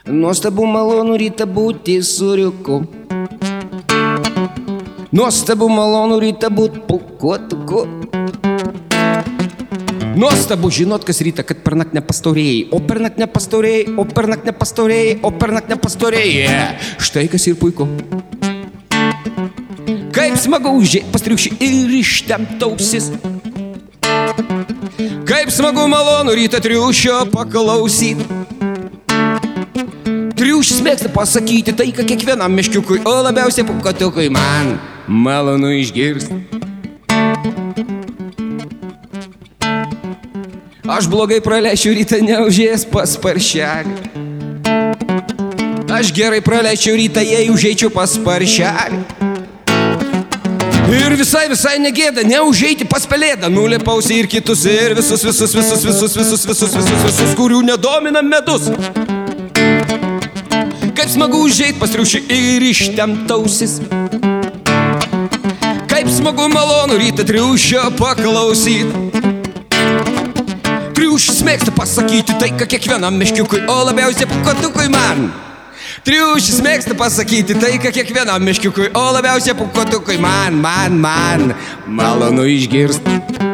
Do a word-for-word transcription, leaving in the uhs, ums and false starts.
Nuostabu malonu rytą būti suriuku. Nuostabu malonu rytą būti pūkuotuku. Nuostabu žinot, kas rytą, kad per naktį nepastorėjai. O per naktį nepastorėjai, o per naktį nepastorėjai, o per naktį nepastorėjai. Štai kas ir puiku. Kaip smagu užžiūrėti pastriukšį ir ištempt ausis. Kaip smagu malonu rytą triušio paklausyt. Triušis mėgsta pasakyti tai, ką kiekvienam meškiukui, o labiausiai pūkuotukui man malonu išgirsti. Aš blogai praleisčiau rytą neužėjęs pas paršelį. Aš gerai praleisčiau rytą, jei užeičiau pas paršelį. Ir visai, visai negėda neužeiti pas pelėdą. Nulipausi ir kitus, ir visus, visus, visus, visus, visus, visus, visus, visus, kurių nedomina medus. Kaip smagu užeit pas triušį ir ištempt ausis. Kaip smagu malonu rytą triušio paklausyt. Triušis mėgsta pasakyti tai, ką kiekvienam meškiukui, o labiausiai pūkuotukui man. Triušis mėgsta pasakyti tai, ką kiekvienam meškiukui, o labiausiai pūkuotukui man, man, man malonu išgirsti.